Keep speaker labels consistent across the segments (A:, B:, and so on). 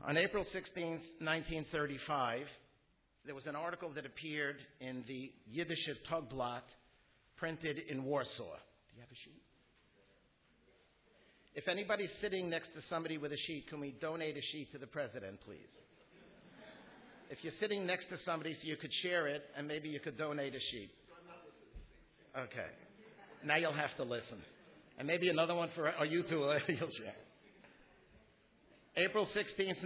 A: On April 16, 1935, there was an article that appeared in the Yiddish Tagblatt, printed in Warsaw. Do you have a sheet? If anybody's sitting next to somebody with a sheet, can we donate a sheet to the president, please? If you're sitting next to somebody so you could share it, and maybe you could donate a sheet. Okay. Now you'll have to listen. And maybe another one for you two, you'll share. April 16th,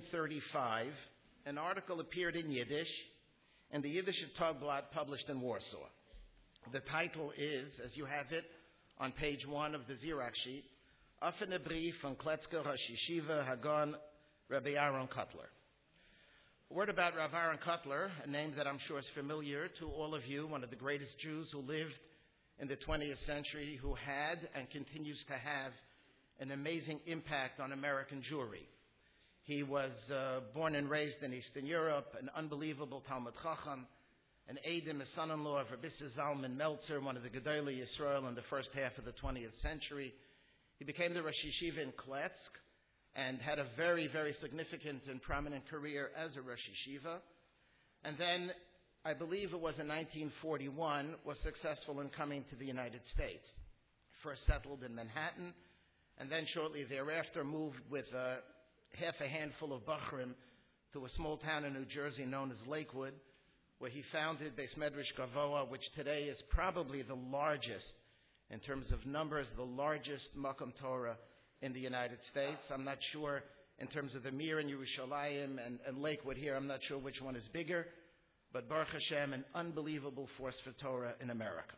A: 1935, an article appeared in Yiddish, and the Yiddish Tagblatt published in Warsaw. The title is, as you have it on page 1 of the Xerox sheet, Offene Brief von Kletzker Rosh Yeshiva Hagon Rabbi Aaron Kotler. A word about Rav Aaron Kotler, a name that I'm sure is familiar to all of you, one of the greatest Jews who lived in the 20th century, who had and continues to have an amazing impact on American Jewry. He was born and raised in Eastern Europe, an unbelievable Talmud Chacham, an Eidim, a son-in-law of Rabbi Zalman Meltzer, one of the Gedolei Yisrael in the first half of the 20th century. He became the Rosh Yeshiva in Kletsk and had a very, very significant and prominent career as a Rosh Yeshiva. And then, I believe it was in 1941, was successful in coming to the United States. First settled in Manhattan, and then shortly thereafter moved with half a handful of Bachrim to a small town in New Jersey known as Lakewood, where he founded Beis Medrash Gavoa, which today is probably the largest, in terms of numbers, the largest Makom Torah in the United States. I'm not sure, in terms of the Mir in Yerushalayim and Lakewood here, I'm not sure which one is bigger, but Baruch Hashem, an unbelievable force for Torah in America.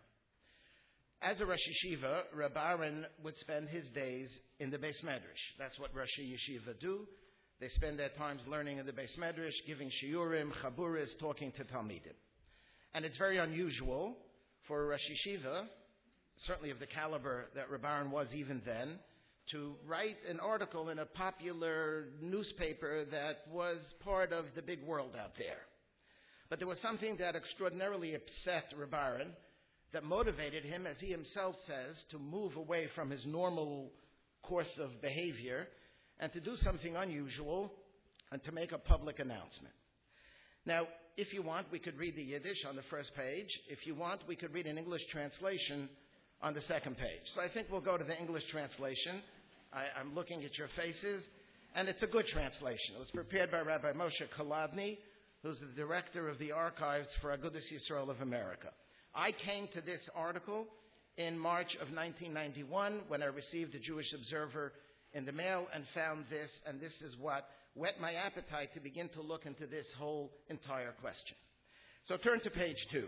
A: As a Rosh Yeshiva, Reb Aaron would spend his days in the Beis Medrash. That's what Rosh Yeshiva do. They spend their times learning in the Beis Medrash, giving shiurim, chaburas, talking to Talmidim. And it's very unusual for a Rosh Yeshiva, certainly of the caliber that Reb Aaron was even then, to write an article in a popular newspaper that was part of the big world out there. But there was something that extraordinarily upset Reb Aaron, that motivated him, as he himself says, to move away from his normal course of behavior and to do something unusual and to make a public announcement. Now, if you want, we could read the Yiddish on the first page. If you want, we could read an English translation on the second page. So I think we'll go to the English translation. I'm looking at your faces, and it's a good translation. It was prepared by Rabbi Moshe Kolodny, who's the director of the archives for Agudas Yisrael of America. I came to this article in March of 1991 when I received the Jewish Observer in the mail and found this, and this is what whet my appetite to begin to look into this whole entire question. So turn to page 2.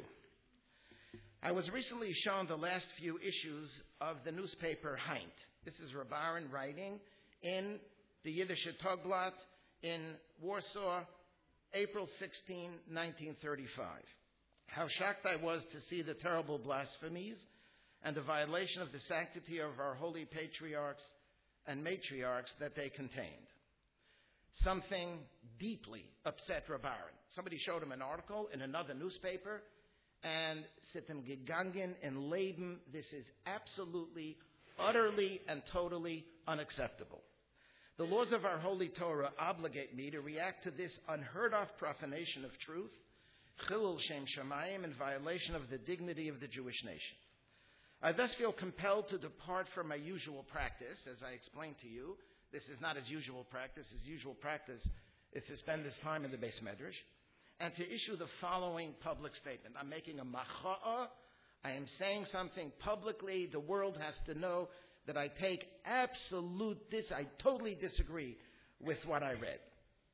A: I was recently shown the last few issues of the newspaper Heint. This is Reb Aaron writing in the Yiddish Tagblatt in Warsaw, April 16, 1935. How shocked I was to see the terrible blasphemies and the violation of the sanctity of our holy patriarchs and matriarchs that they contained. Something deeply upset Reb Aaron. Somebody showed him an article in another newspaper, and Sitten gegangen in Leben, this is absolutely, utterly, and totally unacceptable. The laws of our holy Torah obligate me to react to this unheard-of profanation of truth, Chilul Shem Shamayim, in violation of the dignity of the Jewish nation. I thus feel compelled to depart from my usual practice, as I explained to you. This is not his usual practice. His usual practice is to spend his time in the Beis Medrash, and to issue the following public statement. I'm making a macha'ah. I am saying something publicly. The world has to know that I take I totally disagree with what I read.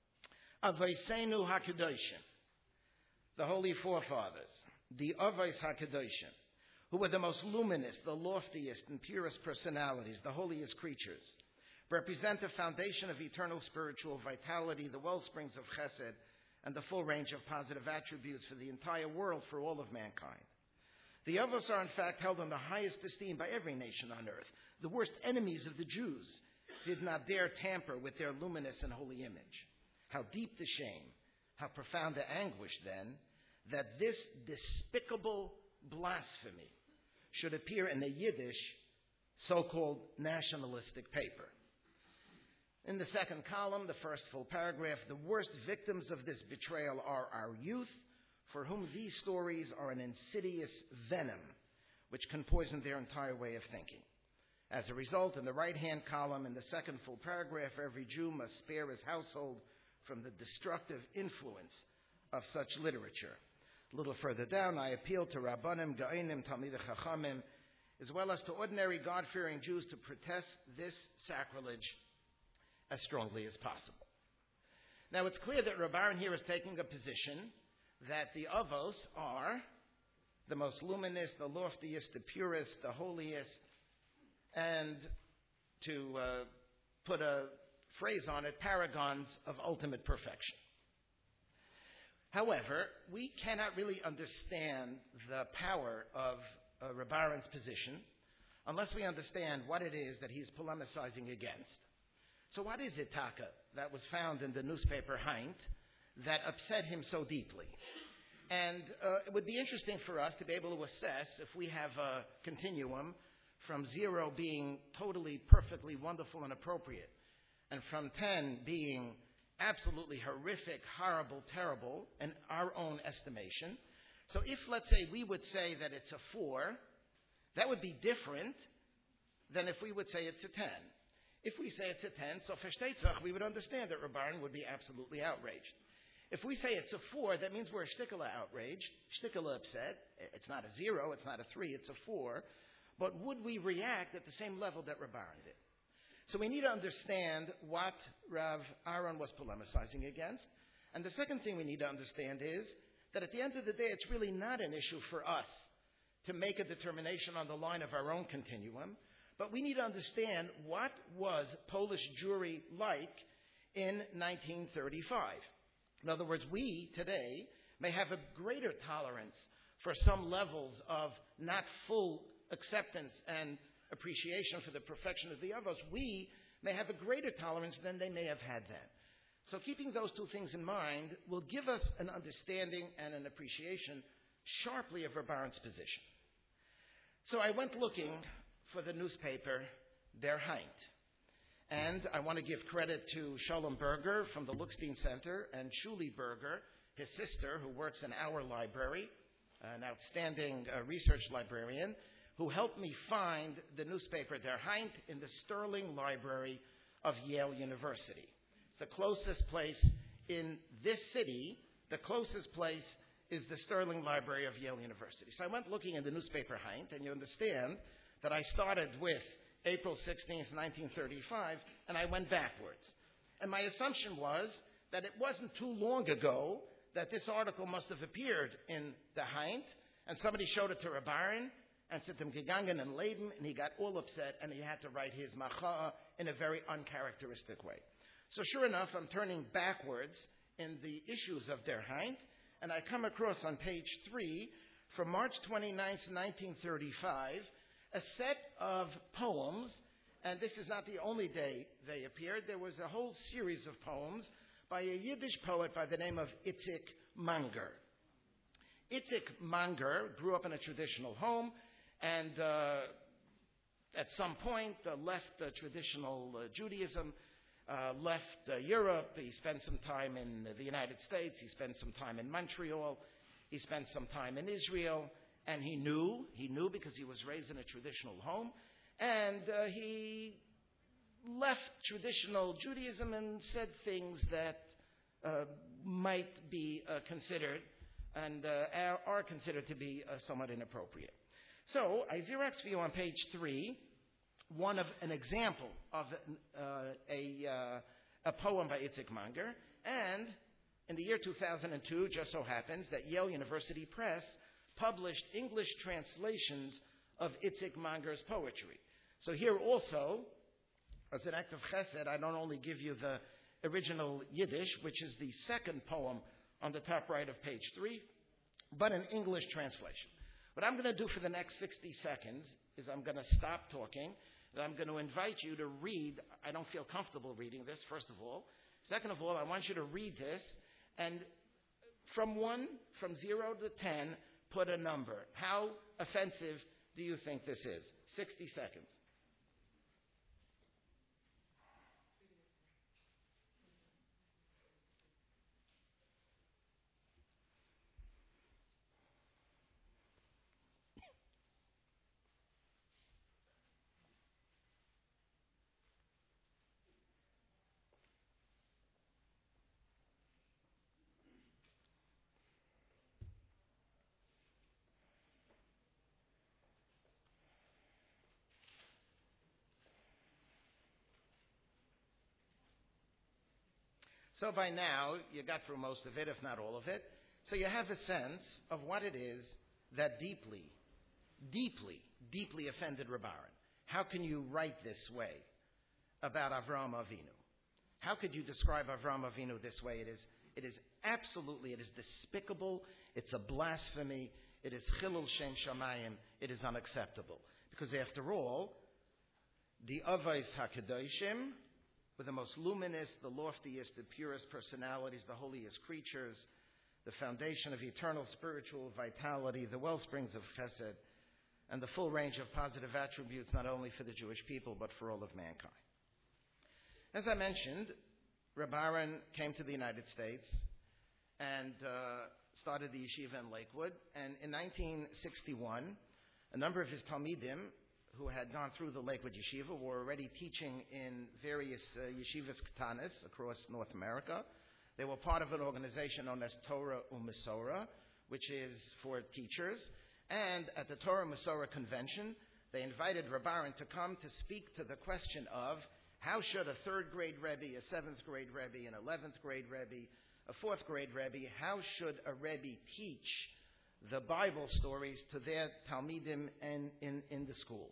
A: Avoseinu HaKadoshim, the Holy Forefathers, the Avos HaKadoshim, who were the most luminous, the loftiest and purest personalities, the holiest creatures, represent the foundation of eternal spiritual vitality, the wellsprings of chesed, and the full range of positive attributes for the entire world, for all of mankind. The Avos are in fact held in the highest esteem by every nation on earth. The worst enemies of the Jews did not dare tamper with their luminous and holy image. How deep the shame, how profound the anguish, then, that this despicable blasphemy should appear in a Yiddish so-called nationalistic paper. In the second column, the first full paragraph, the worst victims of this betrayal are our youth, for whom these stories are an insidious venom, which can poison their entire way of thinking. As a result, in the right-hand column, in the second full paragraph, every Jew must spare his household from the destructive influence of such literature. A little further down, I appeal to Rabbanim, Ga'inim, Talmidei Chachamim, as well as to ordinary God-fearing Jews to protest this sacrilege as strongly as possible. Now, it's clear that Reb Aaron here is taking a position that the Avos are the most luminous, the loftiest, the purest, the holiest, and to put a phrase on it, paragons of ultimate perfection. However, we cannot really understand the power of Reb Aaron's position unless we understand what it is that he's polemicizing against. So what is it, Taka, that was found in the newspaper Heint that upset him so deeply? And it would be interesting for us to be able to assess if we have a continuum from 0 being totally, perfectly wonderful and appropriate, and from 10 being absolutely horrific, horrible, terrible, in our own estimation. So if, let's say, we would say that it's a 4, that would be different than if we would say it's a 10. If we say it's a 10, so versteht sich, we would understand that Reb Aaron would be absolutely outraged. If we say it's a 4, that means we're a shtikala outraged, shtikala upset. It's not a 0, it's not a 3, it's a 4. But would we react at the same level that Reb Aaron did? So we need to understand what Rav Aaron was polemicizing against. And the second thing we need to understand is that at the end of the day, it's really not an issue for us to make a determination on the line of our own continuum, but we need to understand what was Polish Jewry like in 1935. In other words, we today may have a greater tolerance for some levels of not full acceptance and appreciation for the perfection of the Avos. We may have a greater tolerance than they may have had then. So keeping those two things in mind will give us an understanding and an appreciation sharply of Reb Aaron's position. So I went looking for the newspaper Der Heint. And I want to give credit to Shalom Berger from the Luxstein Center and Shuli Berger, his sister, who works in our library, an outstanding research librarian, who helped me find the newspaper Der Heint in the Sterling Library of Yale University. It's the closest place in this city. The closest place is the Sterling Library of Yale University. So I went looking in the newspaper Heint, and you understand that I started with April 16th, 1935, and I went backwards. And my assumption was that it wasn't too long ago that this article must have appeared in the Heint, and somebody showed it to Reb Aaron, and said to him, gegangen and leben, and he got all upset, and he had to write his macha'a in a very uncharacteristic way. So sure enough, I'm turning backwards in the issues of Der Heint, and I come across on page 3, from March 29th, 1935, a set of poems, and this is not the only day they appeared. There was a whole series of poems by a Yiddish poet by the name of Itzik Manger. Itzik Manger grew up in a traditional home, and at some point left traditional Judaism, left Europe. He spent some time in the United States. He spent some time in Montreal. He spent some time in Israel. And he knew because he was raised in a traditional home. And he left traditional Judaism and said things that might be considered and are considered to be somewhat inappropriate. So I Xerox for you on page 3 an example of a poem by Itzik Manger. And in the year 2002, just so happens that Yale University Press published English translations of Itzik Manger's poetry. So here also, as an act of chesed, I don't only give you the original Yiddish, which is the second poem on the top right of page 3, but an English translation. What I'm going to do for the next 60 seconds is I'm going to stop talking, and I'm going to invite you to read. I don't feel comfortable reading this, first of all. Second of all, I want you to read this, and from 0 to 10, put a number. How offensive do you think this is? 60 seconds. So by now, you got through most of it, if not all of it. So you have a sense of what it is that deeply offended Reb Aaron. How can you write this way about Avraham Avinu? How could you describe Avraham Avinu this way? It is absolutely, it is despicable, it's a blasphemy, it is chilul shem shamayim, it is unacceptable. Because after all, the Avos HaKadoshim, with the most luminous, the loftiest, the purest personalities, the holiest creatures, the foundation of eternal spiritual vitality, the wellsprings of chesed, and the full range of positive attributes not only for the Jewish people but for all of mankind. As I mentioned, Reb Aaron came to the United States and started the yeshiva in Lakewood. And in 1961, a number of his talmidim who had gone through the Lakewood Yeshiva were already teaching in various yeshivas katanas across North America. They were part of an organization known as Torah U'Mesorah, which is for teachers. And at the Torah U'Mesorah convention, they invited Reb Aaron to come to speak to the question of how should a third grade Rebbe, a seventh grade Rebbe, an 11th grade Rebbe, a fourth grade Rebbe, how should a Rebbe teach the Bible stories to their talmidim in the school?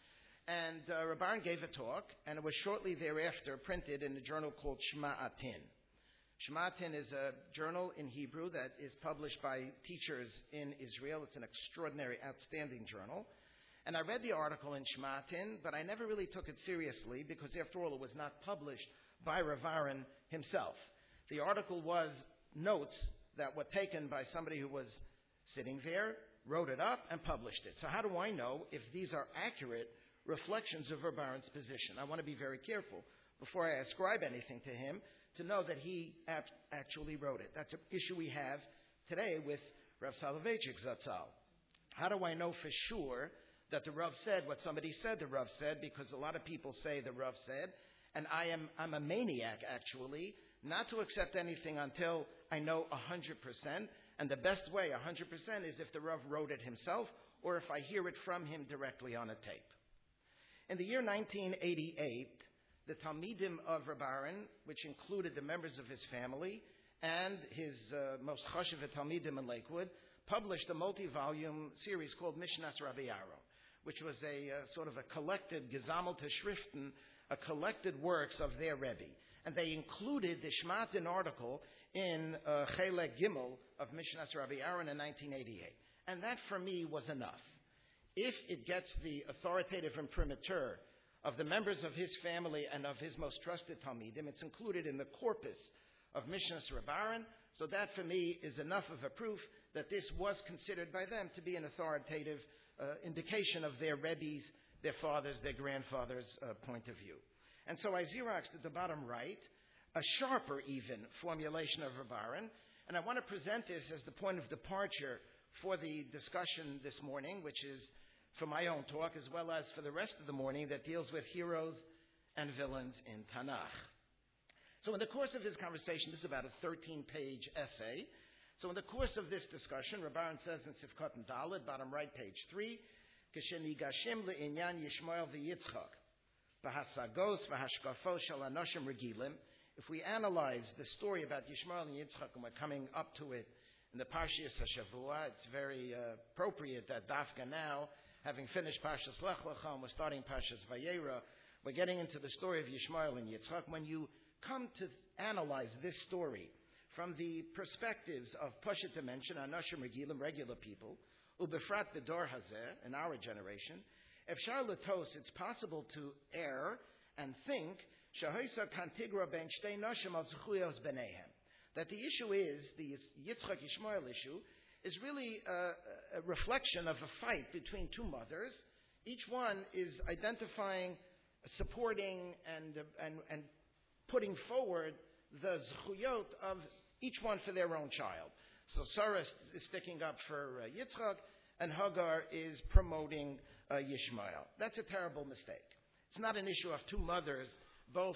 A: And Reb Aaron gave a talk, and it was shortly thereafter printed in a journal called Shema Atin. Shema Atin is a journal in Hebrew that is published by teachers in Israel. It's an extraordinary, outstanding journal. And I read the article in Shema Atin, but I never really took it seriously because, after all, it was not published by Reb Aaron himself. The article was notes that were taken by somebody who was sitting there, wrote it up, and published it. So how do I know if these are accurate reflections of Reb Aaron's position? I want to be very careful before I ascribe anything to him to know that he actually wrote it. That's an issue we have today with Rav Soloveitchik Zatzal. How do I know for sure that the Rav said what somebody said the Rav said? Because a lot of people say the Rav said, and I'm a maniac, actually, not to accept anything until I know 100%. And the best way, 100%, is if the Rav wrote it himself or if I hear it from him directly on a tape. In the year 1988, the Talmidim of Reb Aaron, which included the members of his family and his most chashuv Talmidim in Lakewood, published a multi-volume series called Mishnas Rabbi Aaron, which was a sort of a collected Gesammelte Schriften, a collected works of their Rebbe. And they included the Shema Atin article in Chelek Gimel of Mishnas Rabbi Aaron in 1988. And that, for me, was enough. If it gets the authoritative imprimatur of the members of his family and of his most trusted Talmidim, it's included in the corpus of Mishnas Rabbi Aaron, so that for me is enough of a proof that this was considered by them to be an authoritative indication of their Rebbe's, their fathers, their grandfathers' point of view. And so I Xeroxed at the bottom right a sharper even formulation of Reb Aaron, and I want to present this as the point of departure for the discussion this morning, which is for my own talk as well as for the rest of the morning that deals with heroes and villains in Tanakh. So in the course of this conversation, this is about a 13-page essay. So in the course of this discussion, Reb Aaron says in Sifkat and Dalet, bottom right, page 3, K'shenigashim le'inyan Yishmael v'Yitzchak, b'hasagos v'hashkafo shel anoshim regilim. If we analyze the story about Yishmael and Yitzchak, and we're coming up to it in the Parshas HaShavua, it's very appropriate that Dafka now, having finished Parshas Lech Lecha, and we're starting Parshas Vayera, we're getting into the story of Yishmael and Yitzchak. When you come to analyze this story from the perspectives of Pashat dimension, Anoshim Regilim, regular people, Ubefrat B'dor Hazeh, in our generation, Efshar Latos, it's possible to err and think Shahoisa Kantigra Ben Shtei Noshim Al Zechuyos Benehem. That the issue is, the Yitzchak Yishmael issue, is really a reflection of a fight between two mothers. Each one is identifying, supporting, and putting forward the zechuyot of each one for their own child. So Sarah is sticking up for Yitzchak, and Hagar is promoting Yishmael. That's a terrible mistake. It's not an issue of two mothers both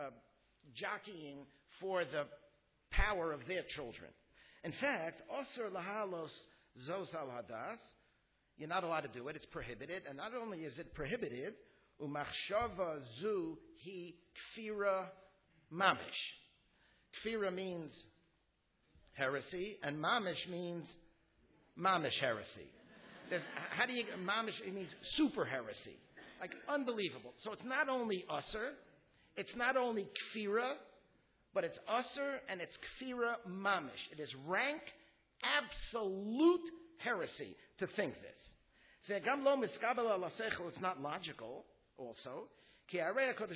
A: jockeying for the power of their children. In fact, Osir Lahalos Zos al Hadas, you're not allowed to do it, it's prohibited. And not only is it prohibited, Umachshava Zu Hi Kfira Mamish. Kfira means heresy, and mamish means mamish heresy. How do you get mamish? It means super heresy. Like, unbelievable. So it's not only usser, it's not only kfira, but it's usser and it's kfira mamish. It is rank, absolute heresy to think this. It's not logical also. Because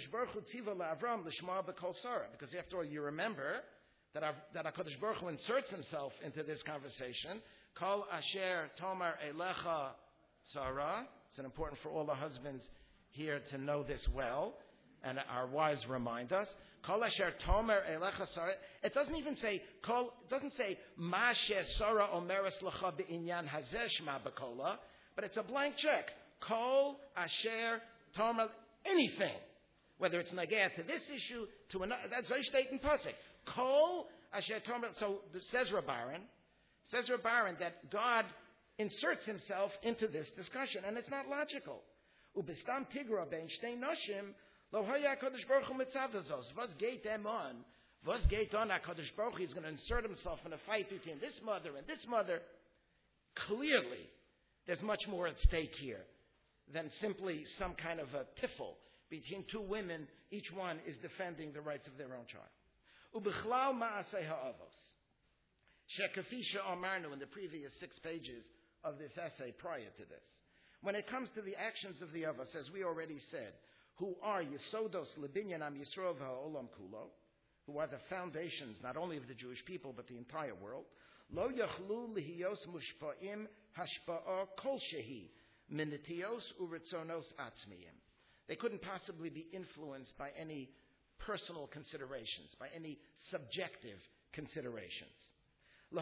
A: after all, you remember that HaKadosh Baruch Hu inserts himself into this conversation. Kol asher tomar elecha Sarah. It's important for all the husbands here to know this well, and our wives remind us. Kol asher tomer elecha Sarah. It doesn't even say It doesn't say Ma she Sarah omeres lecha beinyan hazeh shma b'kola, but it's a blank check. Kol asher tomer anything, whether it's nageh to this issue to another. That's Zoy in pasuk. Kol asher tomer. So says Rabbaran that God inserts himself into this discussion, and it's not logical. Ubistam tigra ben shtei noshim lo haya HaKadosh Baruch Hu mitzavazos. Was geht them on? Was geht on? HaKadosh Baruch Hu is going to insert himself in a fight between this mother and this mother. Clearly, there's much more at stake here than simply some kind of a tiffle between two women. Each one is defending the rights of their own child. Ubichlal ma'aseh ha'avos. Shekafisha Amarnu in the previous 6 pages of this essay prior to this. When it comes to the actions of the Avos, as we already said, who are Yesodos Lebinyan Am Yisrael V'Ha'olam Kulo, who are the foundations not only of the Jewish people but the entire world, Lo Yachlu Lihiyos Mushpa'im Hashpa'a Kol Shehi Minitios Uritzonos Atzmiyim. They couldn't possibly be influenced by any personal considerations, by any subjective considerations. To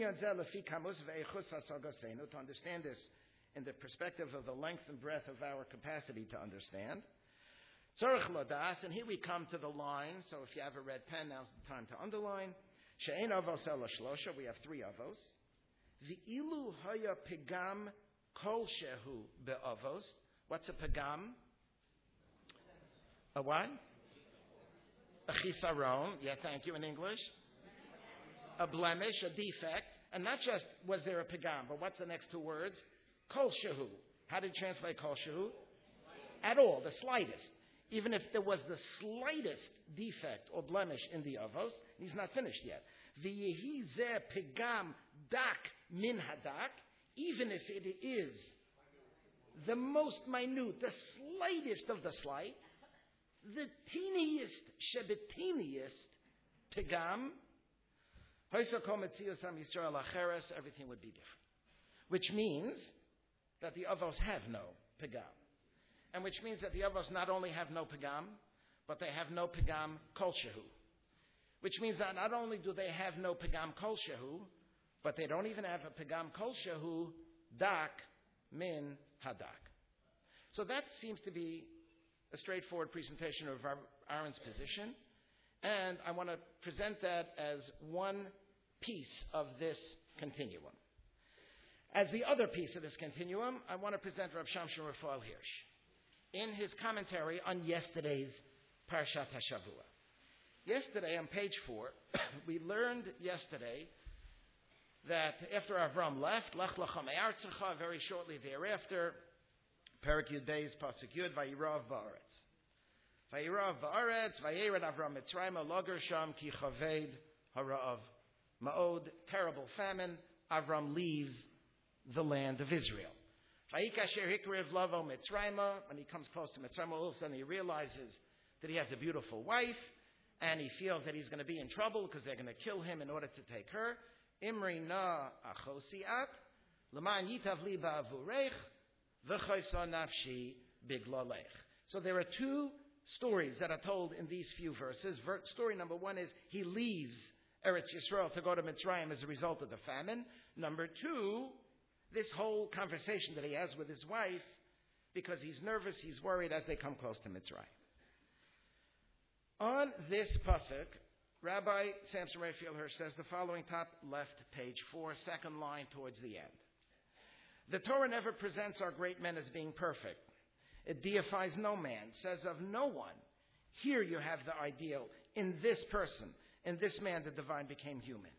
A: understand this in the perspective of the length and breadth of our capacity to understand. And here we come to the line. So if you have a red pen, now's the time to underline. We have 3 avos. V'ilu haya pegam kol shehu be'avos. What's a pegam? A what? A chisaron. Yeah, thank you in English. A blemish, a defect, and not just was there a pagam, but what's the next 2 words? Kol shehu. How do you translate kol shehu? At all, the slightest. Even if there was the slightest defect or blemish in the avos, he's not finished yet. V'yehi zeh pagam dak min hadak, even if it is the most minute, the slightest of the slight, the teeniest shebetiniest pagam, everything would be different. Which means that the Avos have no Pagam. And which means that the Avos not only have no Pagam, but they have no Pagam Kol Shehu. Which means that not only do they have no Pagam Kol Shehu, but they don't even have a Pagam Kol Shehu Dak Min Hadak. So that seems to be a straightforward presentation of Aaron's position. And I want to present that as one piece of this continuum. As the other piece of this continuum, I want to present Rav Shamshon Raphael Hirsch in his commentary on yesterday's Parshat HaShavua. Yesterday, on page 4, we learned yesterday that after Avram left, Lech Lecha Me'artzecha, very shortly thereafter, Perek Yud Beis, Pasuk Yud, Vayirav Ba'aretz. Vayirav ba'aretz, vayered Avram Mitzrayim, loger sham ki chaved hara'av. Ma'od, terrible famine. Avram leaves the land of Israel. Vayik asher hikriv lavo Mitzrayim. When he comes close to Mitzrayim, all of a sudden he realizes that he has a beautiful wife, and he feels that he's going to be in trouble because they're going to kill him in order to take her. Imri na achosiat, l'man yitav li ba'avurech, v'chaysa nafshi biglalech. So there are 2 stories that are told in these few verses. Story number 1 is he leaves Eretz Yisrael to go to Mitzrayim as a result of the famine. Number 2, this whole conversation that he has with his wife because he's nervous, he's worried as they come close to Mitzrayim. On this pasuk, Rabbi Samson Raphael Hirsch says the following, top left, page 4, second line towards the end. The Torah never presents our great men as being perfect. It deifies no man, says of no one. Here you have the ideal in this person. in this man the divine became human.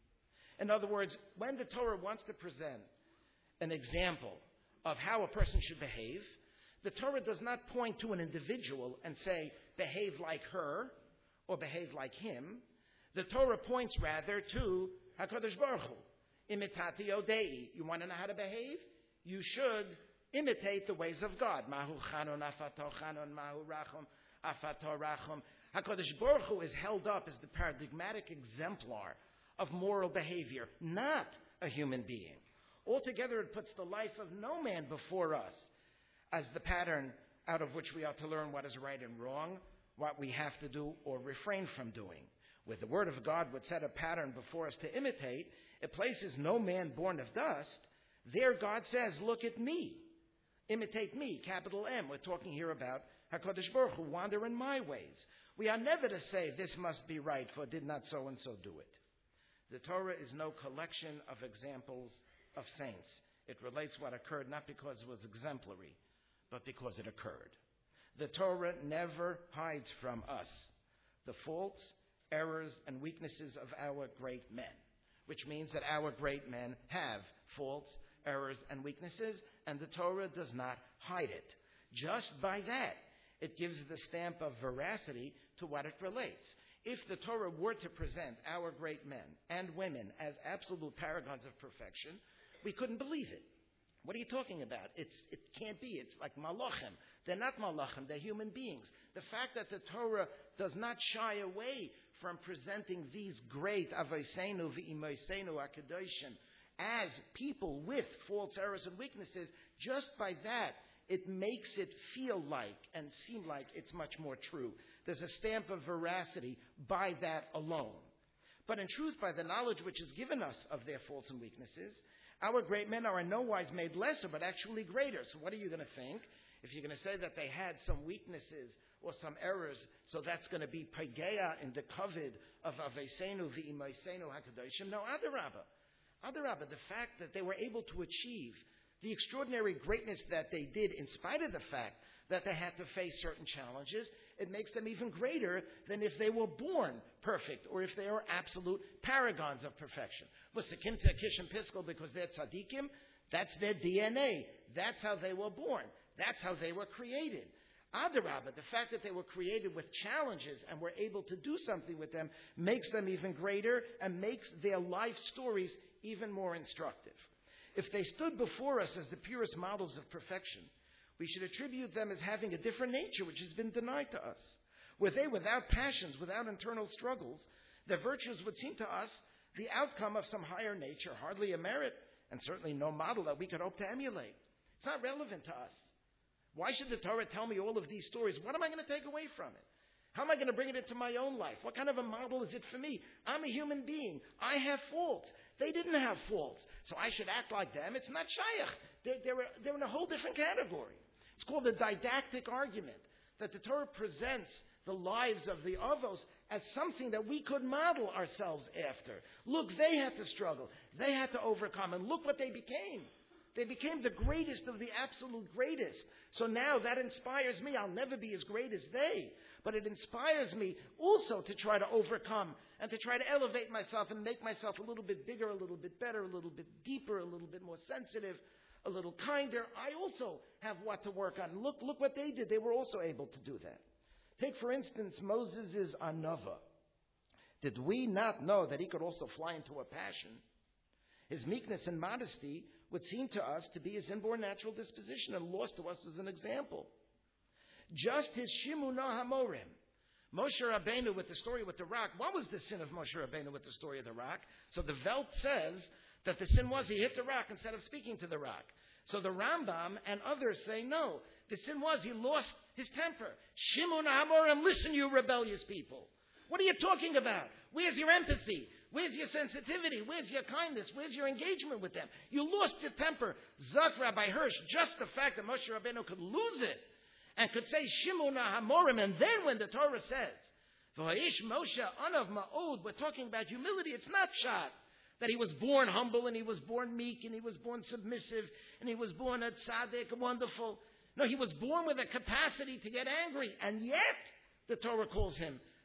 A: In other words, when the Torah wants to present an example of how a person should behave, the Torah does not point to an individual and say, behave like her or behave like him. The Torah points rather to HaKadosh Baruch Hu. Imitati Odei. You want to know how to behave? You should imitate the ways of God. Mahu Chanon, Afato Chanon, Mahu Rachum, Afato Rachum. HaKadosh Baruch Hu is held up as the paradigmatic exemplar of moral behavior, not a human being. Altogether, it puts the life of no man before us as the pattern out of which we are to learn what is right and wrong, what we have to do or refrain from doing. Where the Word of God would set a pattern before us to imitate, it places no man born of dust. There God says, look at me. Imitate me, capital M. We're talking here about HaKadosh Baruch Hu, wander in my ways. We are never to say, this must be right, for did not so-and-so do it. The Torah is no collection of examples of saints. It relates what occurred not because it was exemplary, but because it occurred. The Torah never hides from us the faults, errors, and weaknesses of our great men, which means that our great men have faults, errors, and weaknesses, and the Torah does not hide it. Just by that, it gives the stamp of veracity to what it relates. If the Torah were to present our great men and women as absolute paragons of perfection, we couldn't believe it. What are you talking about? It can't be. It's like malachim. They're not malachim. They're human beings. The fact that the Torah does not shy away from presenting these great avoseinu v'imoseinu akadoshim as people with faults, errors, and weaknesses, just by that, it makes it feel like and seem like it's much more true. There's a stamp of veracity by that alone. But in truth, by the knowledge which is given us of their faults and weaknesses, our great men are in no wise made lesser, but actually greater. So what are you going to think? If you're going to say that they had some weaknesses or some errors, so that's going to be pageya in the kavod of Aveseinu v'imoseinu hakadoshim? No, Adarabah. Adarabah, the fact that they were able to achieve the extraordinary greatness that they did in spite of the fact that they had to face certain challenges, it makes them even greater than if they were born perfect or if they are absolute paragons of perfection. V'sekimta kishim piskol, because they're tzaddikim, that's their DNA. That's how they were born. That's how they were created. Adarabah, the fact that they were created with challenges and were able to do something with them makes them even greater and makes their life stories even more instructive. If they stood before us as the purest models of perfection, we should attribute them as having a different nature which has been denied to us. Were they without passions, without internal struggles, their virtues would seem to us the outcome of some higher nature, hardly a merit, and certainly no model that we could hope to emulate. It's not relevant to us. Why should the Torah tell me all of these stories? What am I going to take away from it? How am I going to bring it into my own life? What kind of a model is it for me? I'm a human being. I have faults. They didn't have faults. So I should act like them. It's not shayach. They're in a whole different category. It's called the didactic argument, that the Torah presents the lives of the Avos as something that we could model ourselves after. Look, they had to struggle. They had to overcome. And look what they became. They became the greatest of the absolute greatest. So now that inspires me. I'll never be as great as they. But it inspires me also to try to overcome and to try to elevate myself and make myself a little bit bigger, a little bit better, a little bit deeper, a little bit more sensitive, a little kinder. I also have what to work on. Look what they did. They were also able to do that. Take, for instance, Moses' Anava. Did we not know that he could also fly into a passion? His meekness and modesty would seem to us to be his inborn natural disposition and lost to us as an example. Just his Shimunah HaMorim. Moshe Rabbeinu with the story with the rock. What was the sin of Moshe Rabbeinu with the story of the rock? So the Welt says that the sin was he hit the rock instead of speaking to the rock. So the Rambam and others say no. The sin was he lost his temper. Shimunah HaMorim, listen you rebellious people. What are you talking about? Where's your empathy? Where's your sensitivity? Where's your kindness? Where's your engagement with them? You lost your temper. Zak Rabbi Hirsch, just the fact that Moshe Rabbeinu could lose it and could say Shimunah HaMorim, and then when the Torah says V'ha'ish Moshe Anav Ma'od, we're talking about humility. It's not shot that he was born humble and he was born meek and he was born submissive and he was born a tzaddik, wonderful. No, he was born with a capacity to get angry, and yet the Torah calls him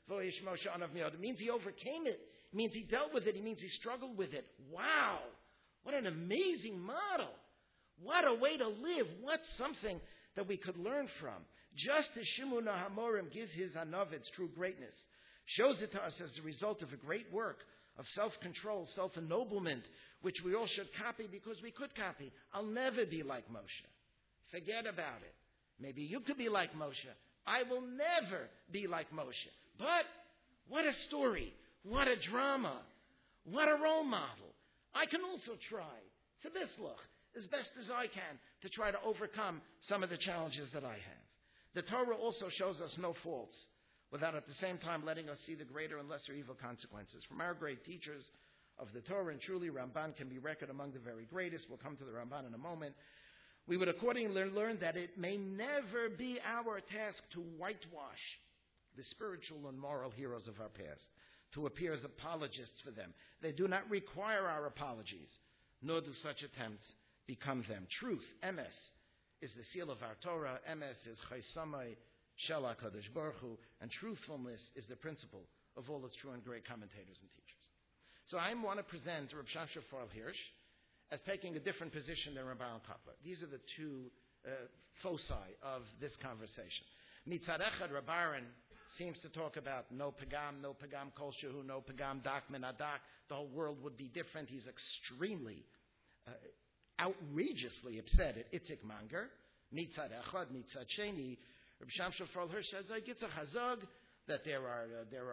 A: Voish Moshe Anav Miod. It means he overcame it. It means he dealt with it. It means he struggled with it. Wow. What an amazing model. What a way to live. What's something that we could learn from? Just as Shimon HaMorim gives his Anav its true greatness, shows it to us as the result of a great work of self-control, self-ennoblement, which we all should copy because we could copy. I'll never be like Moshe. Forget about it. Maybe you could be like Moshe. I will never be like Moshe. But what a story. What a drama. What a role model. I can also try to Bislach as best as I can to try to overcome some of the challenges that I have. The Torah also shows us no faults, without at the same time letting us see the greater and lesser evil consequences. From our great teachers of the Torah, and truly Ramban can be reckoned among the very greatest. We'll come to the Ramban in a moment. We would accordingly learn that it may never be our task to whitewash the spiritual and moral heroes of our past, to appear as apologists for them. They do not require our apologies, nor do such attempts become them. Truth, emes, is the seal of our Torah. Emes is chaysamai shel HaKadosh Baruch Hu, and truthfulness is the principle of all its true and great commentators and teachers. So I want to present Reb Shimshon Raphael Hirsch as taking a different position than Rabbi Kotler. These are the two foci of this conversation. Mitzad Echad, Reb Aaron seems to talk about no pagam kol shehu, no pagam dak min adak. The whole world would be different. He's extremely, outrageously upset at Itzik Manger. Mitzad Echad, Mitzad Sheni, Reb Shimshon Raphael Hirsch says, it's a chazag that there are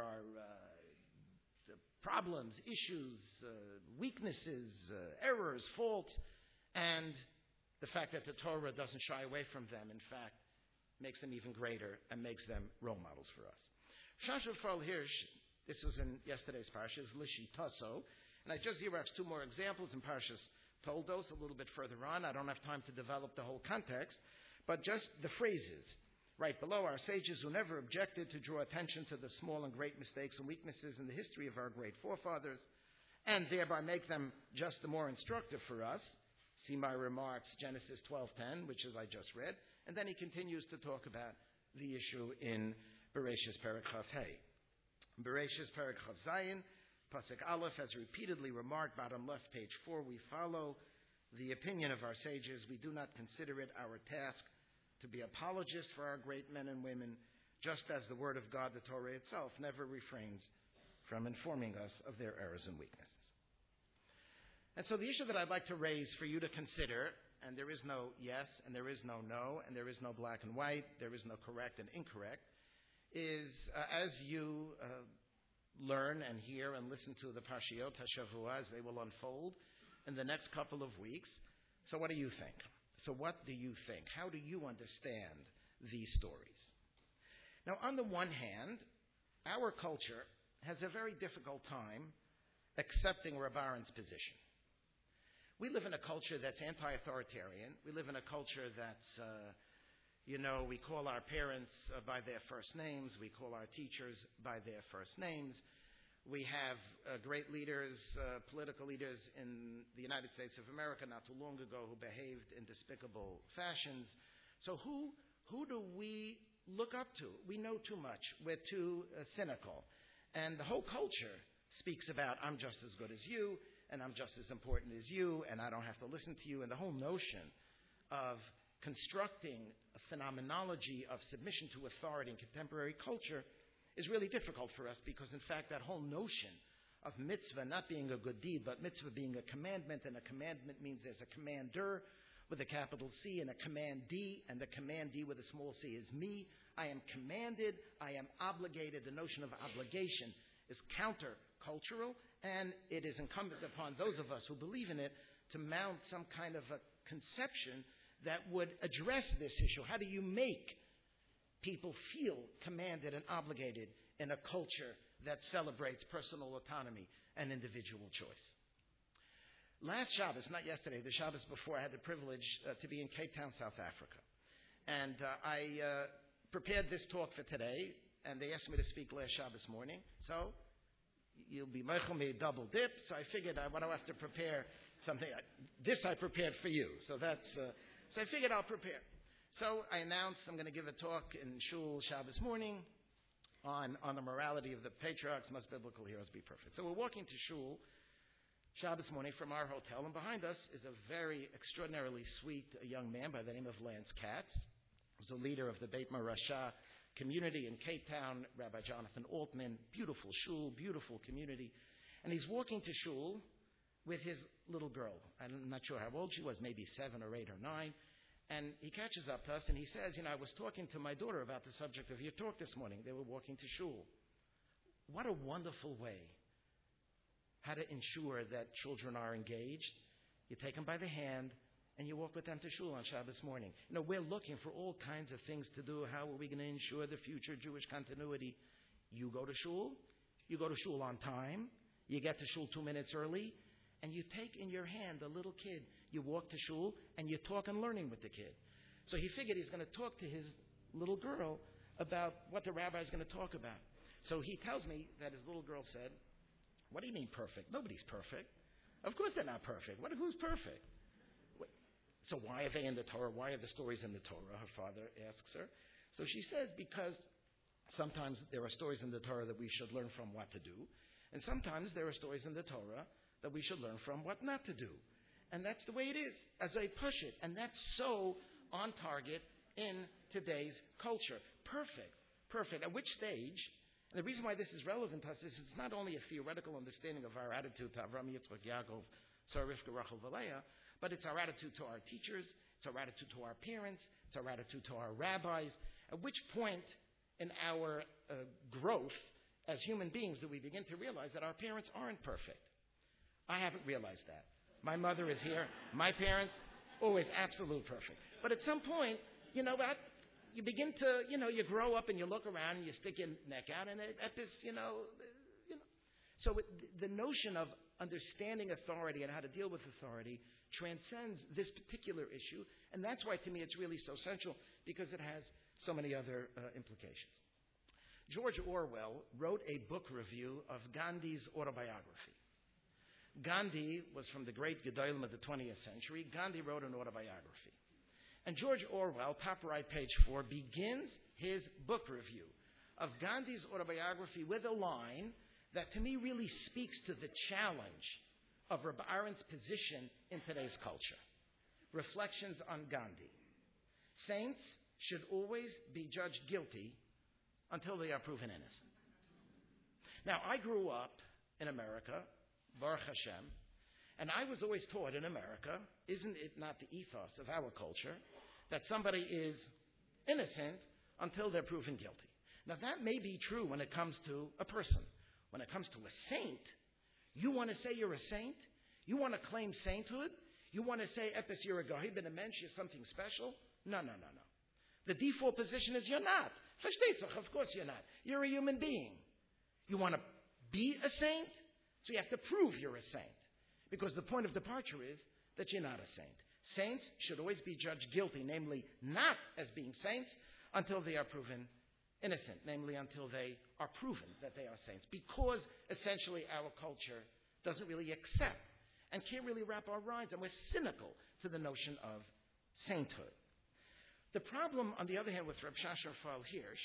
A: problems, issues, weaknesses, errors, faults, and the fact that the Torah doesn't shy away from them, in fact, makes them even greater and makes them role models for us. Shimshon Raphael Hirsch, this was in yesterday's parsha, is Lishi Tasso, and I just xeroxed two more examples in Parshas Toldos a little bit further on. I don't have time to develop the whole context, but just the phrases. Right below, our sages who never objected to draw attention to the small and great mistakes and weaknesses in the history of our great forefathers, and thereby make them just the more instructive for us. See my remarks, Genesis 12:10, which is I just read. And then he continues to talk about the issue in Bereshis Perek Chav Hey. Bereshis Perek Chav Zayin, Pasuk Aleph, has repeatedly remarked, bottom left, page 4, we follow the opinion of our sages. We do not consider it our task to be apologists for our great men and women, just as the Word of God, the Torah itself, never refrains from informing us of their errors and weaknesses. And so the issue that I'd like to raise for you to consider, and there is no yes, and there is no no, and there is no black and white, there is no correct and incorrect, is as you learn and hear and listen to the Parshiyot HaShavua as they will unfold in the next couple of weeks, so what do you think? So what do you think? How do you understand these stories? Now, on the one hand, our culture has a very difficult time accepting Reb Aaron's position. We live in a culture that's anti-authoritarian. We live in a culture that's, we call our parents by their first names. We call our teachers by their first names. We have great leaders, political leaders in the United States of America not too long ago who behaved in despicable fashions. So who do we look up to? We know too much. We're too cynical. And the whole culture speaks about, I'm just as good as you, and I'm just as important as you, and I don't have to listen to you. And the whole notion of constructing a phenomenology of submission to authority in contemporary culture is really difficult for us because, in fact, that whole notion of mitzvah not being a good deed, but mitzvah being a commandment, and a commandment means there's a commander with a capital C and a commandee, and the commandee with a small c is me. I am commanded, I am obligated. The notion of obligation is countercultural, and it is incumbent upon those of us who believe in it to mount some kind of a conception that would address this issue. How do you make people feel commanded and obligated in a culture that celebrates personal autonomy and individual choice? Last Shabbos, not yesterday, the Shabbos before, I had the privilege to be in Cape Town, South Africa. And I prepared this talk for today, and they asked me to speak last Shabbos morning. So you'll be meichel me double dip, so I figured I don't have to prepare something. This I prepared for you, so I figured I'll prepare. So I announced I'm going to give a talk in Shul Shabbos morning, on the morality of the patriarchs. Must biblical heroes be perfect? So we're walking to shul Shabbos morning from our hotel, and behind us is a very extraordinarily sweet young man by the name of Lance Katz, who's the leader of the Beit Marasha community in Cape Town, Rabbi Jonathan Altman. Beautiful shul, beautiful community. And he's walking to shul with his little girl. I'm not sure how old she was, maybe 7 or 8 or 9. And he catches up to us and he says, I was talking to my daughter about the subject of your talk this morning. They were walking to shul. What a wonderful way how to ensure that children are engaged. You take them by the hand and you walk with them to shul on Shabbos morning. We're looking for all kinds of things to do. How are we going to ensure the future Jewish continuity? You go to shul on time, you get to shul 2 minutes early, and you take in your hand a little kid. You walk to shul, and you talk and learning with the kid. So he figured he's going to talk to his little girl about what the rabbi is going to talk about. So he tells me that his little girl said, "What do you mean perfect? Nobody's perfect. Of course they're not perfect. Who's perfect? So why are they in the Torah? Why are the stories in the Torah?" Her father asks her. So she says, because sometimes there are stories in the Torah that we should learn from what to do, and sometimes there are stories in the Torah that we should learn from what not to do. And that's the way it is, as I push it. And that's so on target in today's culture. Perfect. At which stage, and the reason why this is relevant to us is it's not only a theoretical understanding of our attitude to Avram, Yitzchak, Yaakov, Sarah, Rivka, Rachel, Leah, but it's our attitude to our teachers, it's our attitude to our parents, it's our attitude to our rabbis. At which point in our growth as human beings do we begin to realize that our parents aren't perfect? I haven't realized that. My mother is here. My parents, always absolute perfect. But at some point, you begin to, you grow up and you look around and you stick your neck out, and at this, So the notion of understanding authority and how to deal with authority transcends this particular issue, and that's why, to me, it's really so central, because it has so many other implications. George Orwell wrote a book review of Gandhi's autobiography. Gandhi was from the great Gedolim of the 20th century. Gandhi wrote an autobiography. And George Orwell, top right, page 4, begins his book review of Gandhi's autobiography with a line that to me really speaks to the challenge of Rabbi Aharon's position in today's culture. Reflections on Gandhi. Saints should always be judged guilty until they are proven innocent. Now, I grew up in America, Baruch Hashem, and I was always taught in America, isn't it not the ethos of our culture, that somebody is innocent until they're proven guilty. Now, that may be true when it comes to a person. When it comes to a saint, you want to say you're a saint? You want to claim sainthood? You want to say, Epis, you're a Gahib and a mensch, you're something special? No. The default position is you're not. Of course you're not. You're a human being. You want to be a saint? So you have to prove you're a saint. Because the point of departure is that you're not a saint. Saints should always be judged guilty, namely not as being saints, until they are proven innocent, namely until they are proven that they are saints. Because essentially our culture doesn't really accept and can't really wrap our minds, and we're cynical to the notion of sainthood. The problem, on the other hand, with Reb Shasha Raphael Hirsch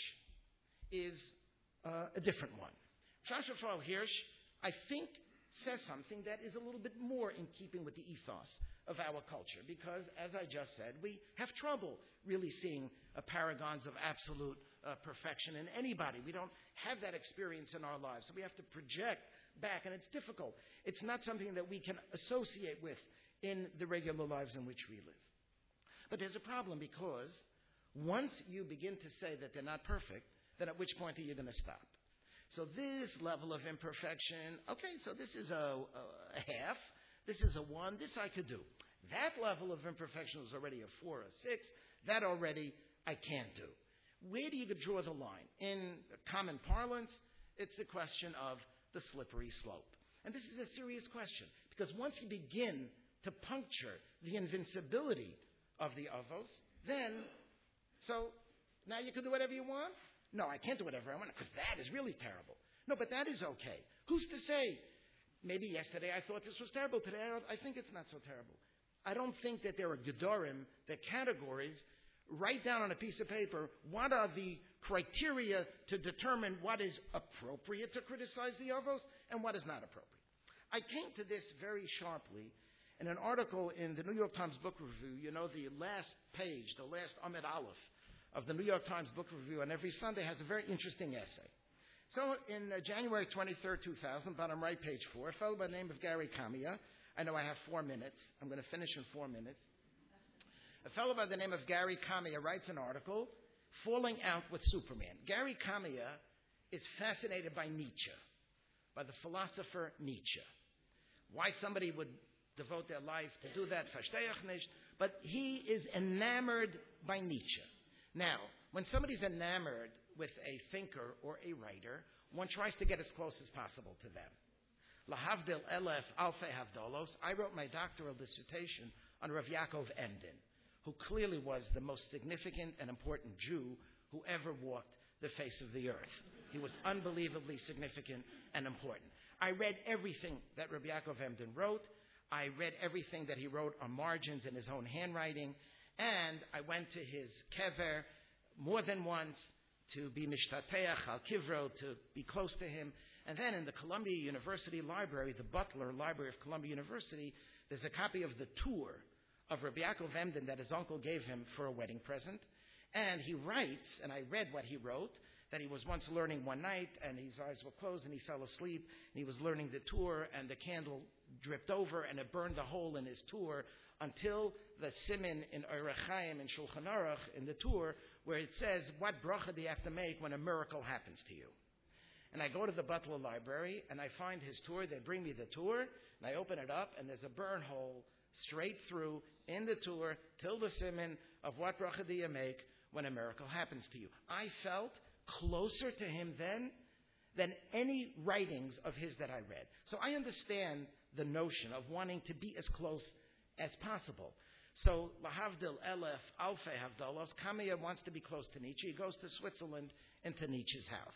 A: is a different one. Shasha Raphael Hirsch, I think, says something that is a little bit more in keeping with the ethos of our culture, because, as I just said, we have trouble really seeing paragons of absolute perfection in anybody. We don't have that experience in our lives, so we have to project back, and it's difficult. It's not something that we can associate with in the regular lives in which we live. But there's a problem, because once you begin to say that they're not perfect, then at which point are you going to stop? So this level of imperfection, okay, so this is a half, this is a 1, this I could do. That level of imperfection is already a 4 or 6, that already I can't do. Where do you draw the line? In common parlance, it's the question of the slippery slope. And this is a serious question, because once you begin to puncture the invincibility of the avos, then, so now you can do whatever you want? No, I can't do whatever I want, because that is really terrible. No, but that is okay. Who's to say? Maybe yesterday I thought this was terrible. Today I think it's not so terrible. I don't think that there are gedorim, the categories, write down on a piece of paper what are the criteria to determine what is appropriate to criticize the Avos and what is not appropriate. I came to this very sharply in an article in the New York Times Book Review. You know, the last page, the last Amid Aleph of the New York Times Book Review, and every Sunday has a very interesting essay. So in January 23rd, 2000, bottom right, page 4, a fellow by the name of Gary Kamiya. I know I have 4 minutes. I'm going to finish in 4 minutes. A fellow by the name of Gary Kamiya writes an article, Falling Out with Superman. Gary Kamiya is fascinated by Nietzsche, by the philosopher Nietzsche. Why somebody would devote their life to do that, verstehe ich nicht, but he is enamored by Nietzsche. Now, when somebody's enamored with a thinker or a writer, one tries to get as close as possible to them. Lahavdil elef alfei havdolos, I wrote my doctoral dissertation on Rav Yaakov Emden, who clearly was the most significant and important Jew who ever walked the face of the earth. He was unbelievably significant and important. I read everything that Rav Yaakov Emden wrote. I read everything that he wrote on margins in his own handwriting. And I went to his kever more than once to be mishtateach al kivro, to be close to him. And then in the Columbia University Library, the Butler Library of Columbia University, there's a copy of the tour of Rabbi Yaakov Emden that his uncle gave him for a wedding present. And he writes, and I read what he wrote, that he was once learning one night, and his eyes were closed, and he fell asleep, and he was learning the tour, and the candle dripped over, and it burned a hole in his tour, until the siman in Orach Chaim and Shulchan Aruch in the tour, where it says, what bracha do you have to make when a miracle happens to you? And I go to the Butler Library, and I find his tour. They bring me the tour, and I open it up, and there's a burn hole straight through in the tour till the siman of what bracha do you make when a miracle happens to you. I felt closer to him then than any writings of his that I read. So I understand the notion of wanting to be as close as possible. So, lahavdil elef alfei havdalos, Kamiya wants to be close to Nietzsche. He goes to Switzerland into Nietzsche's house.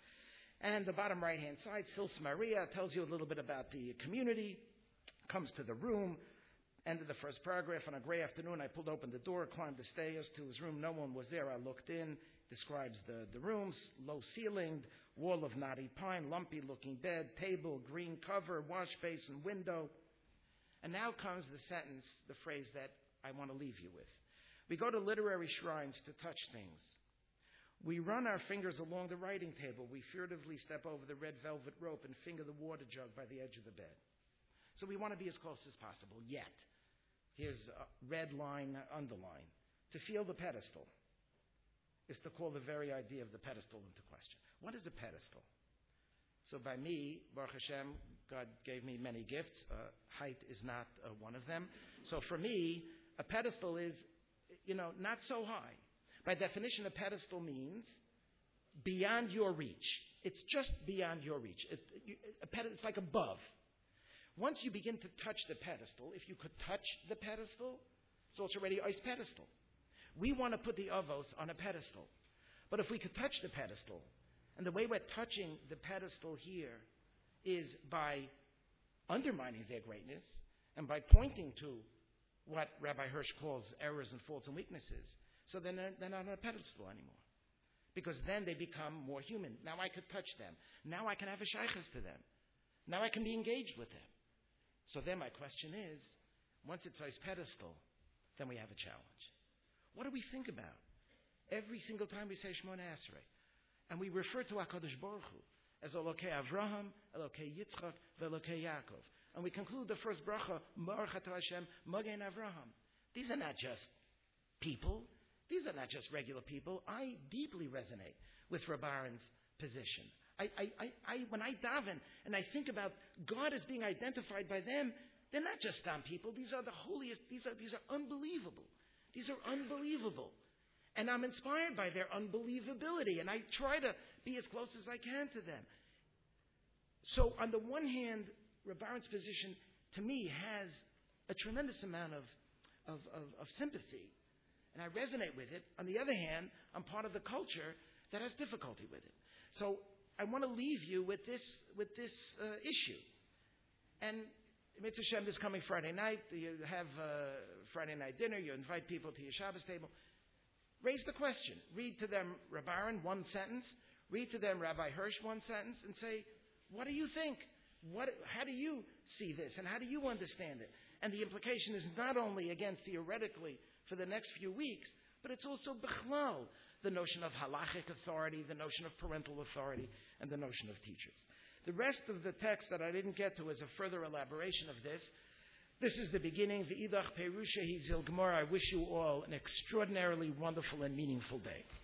A: And the bottom right-hand side, Sils Maria, tells you a little bit about the community, comes to the room, end of the first paragraph. On a gray afternoon, I pulled open the door, climbed the stairs to his room. No one was there. I looked in. Describes the rooms, low-ceilinged, wall of knotty pine, lumpy-looking bed, table, green cover, wash basin, window. And now comes the sentence, the phrase that I want to leave you with. We go to literary shrines to touch things. We run our fingers along the writing table. We furtively step over the red velvet rope and finger the water jug by the edge of the bed. So we want to be as close as possible, yet. Here's a red line, underline. To feel the pedestal is to call the very idea of the pedestal into question. What is a pedestal? So by me, Baruch Hashem, God gave me many gifts. Height is not one of them. So for me, a pedestal is, not so high. By definition, a pedestal means beyond your reach. It's just beyond your reach. It's like above. Once you begin to touch the pedestal, if you could touch the pedestal, so it's already ice pedestal. We want to put the avos on a pedestal. But if we could touch the pedestal, and the way we're touching the pedestal here is by undermining their greatness and by pointing to what Rabbi Hirsch calls errors and faults and weaknesses, so then they're not on a pedestal anymore. Because then they become more human. Now I could touch them. Now I can have a shaykhus to them. Now I can be engaged with them. So then my question is, once it's ice pedestal, then we have a challenge. What do we think about? Every single time we say Shemona Esrei, and we refer to HaKadosh Baruch Hu as Elokei Avraham, Elokei Yitzchak, Elokei Yaakov. And we conclude the first bracha, Baruch Atah Hashem, Magen Avraham. These are not just people. These are not just regular people. I deeply resonate with Reb Aharon's position. When I daven and I think about God as being identified by them, they're not just dumb people. These are the holiest. These are unbelievable. These are unbelievable. And I'm inspired by their unbelievability. And I try to be as close as I can to them. So on the one hand, Reb Aharon's position, to me, has a tremendous amount of sympathy. And I resonate with it. On the other hand, I'm part of the culture that has difficulty with it. So I want to leave you with this issue. And Mitzvah Shem, this coming Friday night, you have Friday night dinner, you invite people to your Shabbos table.
B: raise the question. Read to them Reb Aaron, one sentence. Read to them Rabbi Hirsch, one sentence, and say, what do you think? How do you see this, and how do you understand it? And the implication is not only, again, theoretically for the next few weeks, but it's also bichlal, the notion of halachic authority, the notion of parental authority, and the notion of teachers. The rest of the text that I didn't get to is a further elaboration of this. This is the beginning. V'idach perusha hi zil gemara. I wish you all an extraordinarily wonderful and meaningful day.